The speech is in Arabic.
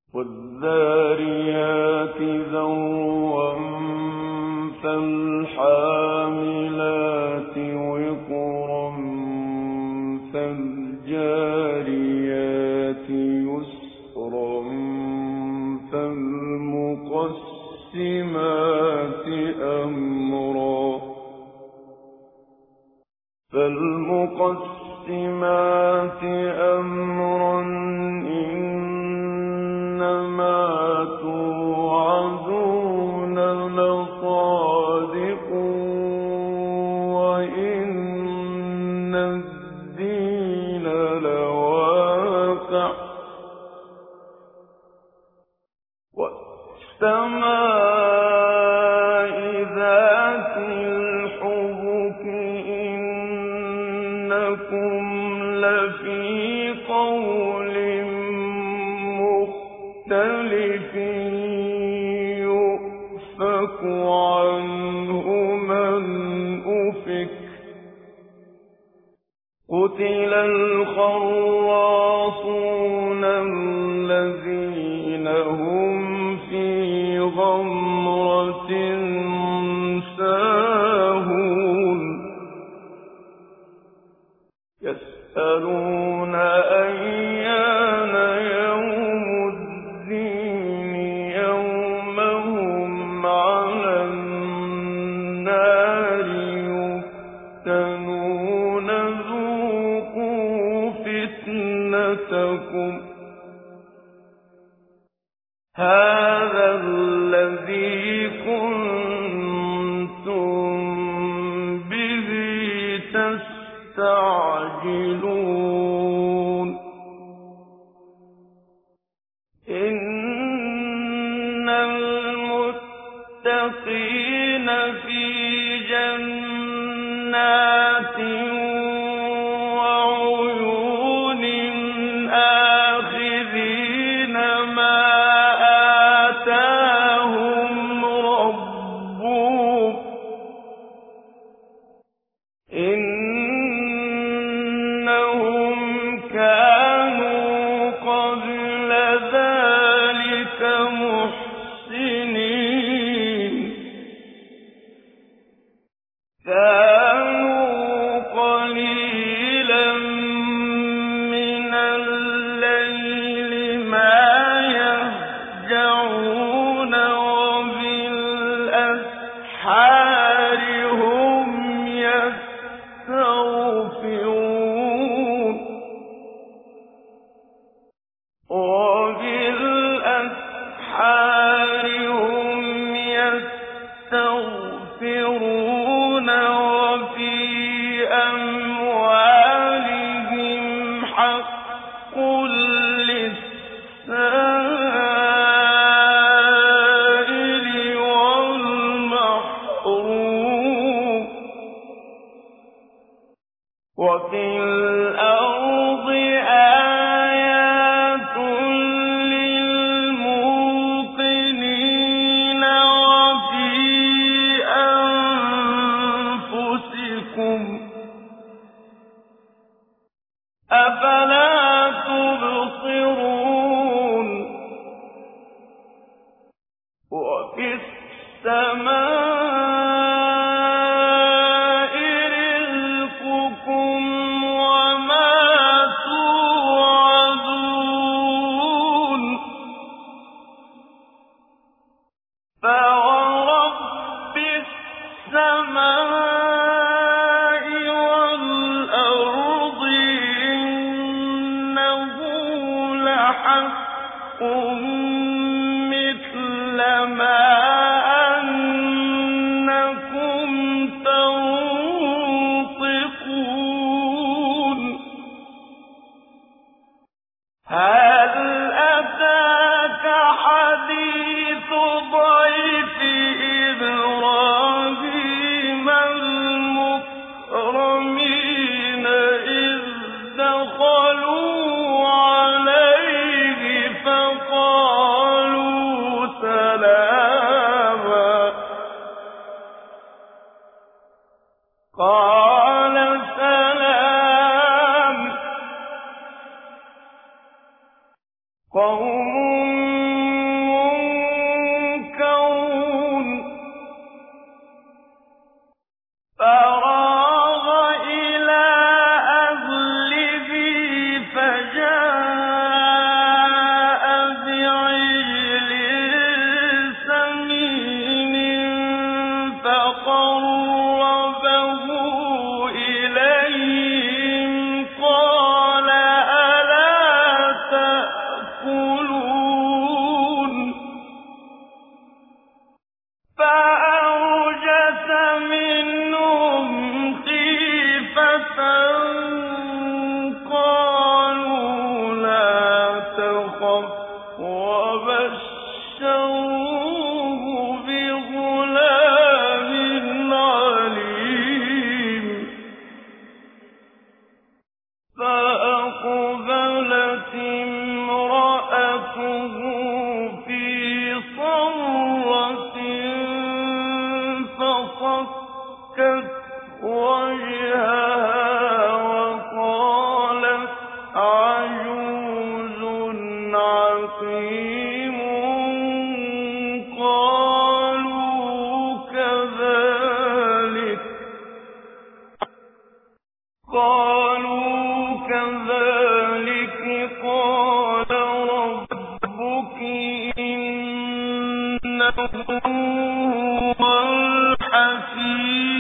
والذاريات ذروا فالحاملات وقرا فالجاريات يسرا فالمقسمات أمرا إنما توعدون لصادق وإن الدين لواقع والسماء ذات الحبك إنكم لفي قول مختلف يؤفك عنه من أفك قتل الخراصون الذين هم في غمرة ساهون يسألون أيان يوم الدين يوم هم على النار يفتنون ذوقوا فتنتكم هذا الذي كنتم به تستعجلون إن المتقين في جنات وعيون آخذين ما آتاهم ربهم إنهم كانوا قبل ذلك محسنين كانوا قليلا من الليل ما يهجعون وبالأسحار هم يستغفرون وفي أموالهم حق للسائل والمحروم وفي الأرض آيات للموقنين وفي أنفسكم أفلا تبصرون وفي السماء رزقكم وما توعدون فورب السماء والأرض إنه لحق مثل ما أنكم تنطقون هل أتاك حديث ضيف إبراهيم المكرمين إذ دخلوا عليه فقالوا سلاما قال سلام قوم وبشروه بغلام عليم فأقبلت امرأته في صرة فصكت وجهها وقالت عجوز عقيم قالوا كذلك قال ربك إنه هو الحكيم